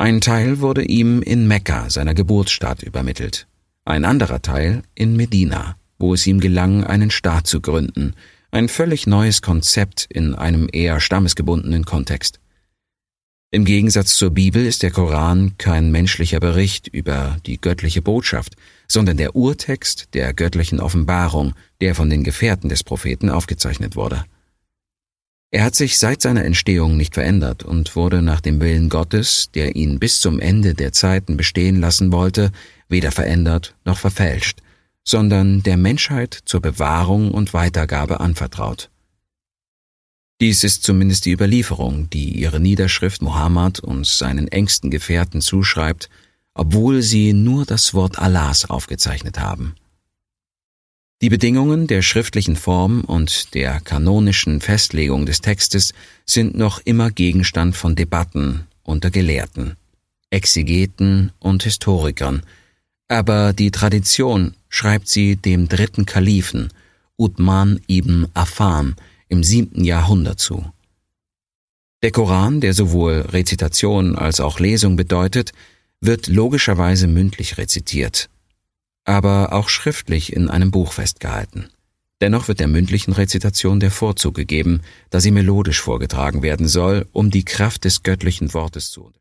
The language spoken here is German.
Ein Teil wurde ihm in Mekka, seiner Geburtsstadt, übermittelt, ein anderer Teil in Medina, wo es ihm gelang, einen Staat zu gründen, ein völlig neues Konzept in einem eher stammesgebundenen Kontext. Im Gegensatz zur Bibel ist der Koran kein menschlicher Bericht über die göttliche Botschaft, sondern der Urtext der göttlichen Offenbarung, der von den Gefährten des Propheten aufgezeichnet wurde. Er hat sich seit seiner Entstehung nicht verändert und wurde nach dem Willen Gottes, der ihn bis zum Ende der Zeiten bestehen lassen wollte, weder verändert noch verfälscht, sondern der Menschheit zur Bewahrung und Weitergabe anvertraut. Dies ist zumindest die Überlieferung, die ihre Niederschrift Mohammed und seinen engsten Gefährten zuschreibt, obwohl sie nur das Wort Allahs aufgezeichnet haben. Die Bedingungen der schriftlichen Form und der kanonischen Festlegung des Textes sind noch immer Gegenstand von Debatten unter Gelehrten, Exegeten und Historikern, aber die Tradition schreibt sie dem dritten Kalifen, Uthman ibn Affan, im 7. Jahrhundert zu. Der Koran, der sowohl Rezitation als auch Lesung bedeutet, wird logischerweise mündlich rezitiert, aber auch schriftlich in einem Buch festgehalten. Dennoch wird der mündlichen Rezitation der Vorzug gegeben, da sie melodisch vorgetragen werden soll, um die Kraft des göttlichen Wortes zu unterstützen.